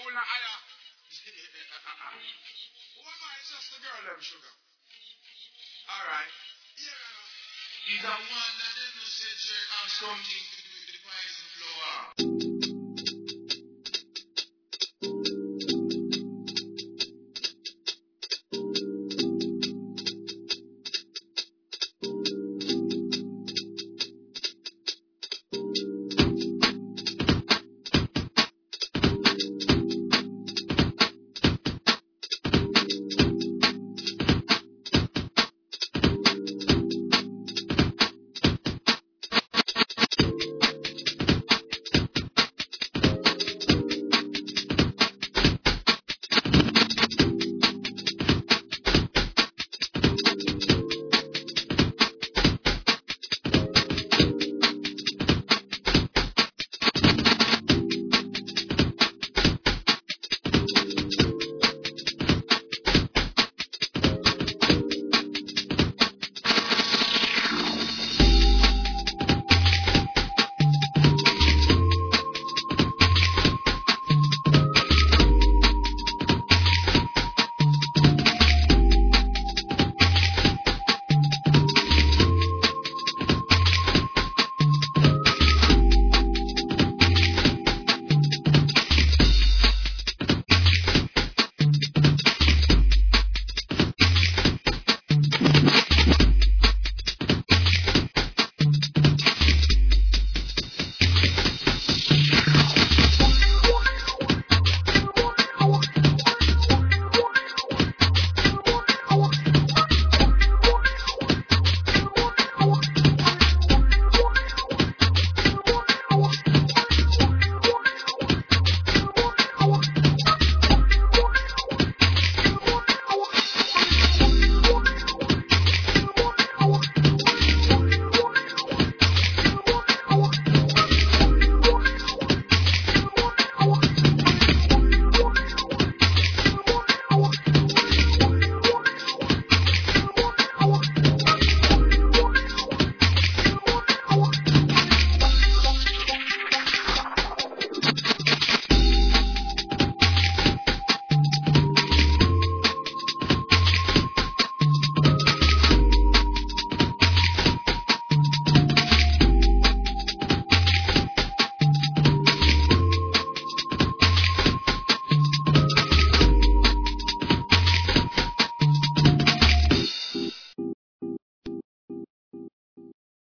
full of higher. Who am I? It's just the girl, them sugar. Alright. Yeah, he's a one that didn't say Jerk Ash something to do with the price and flow.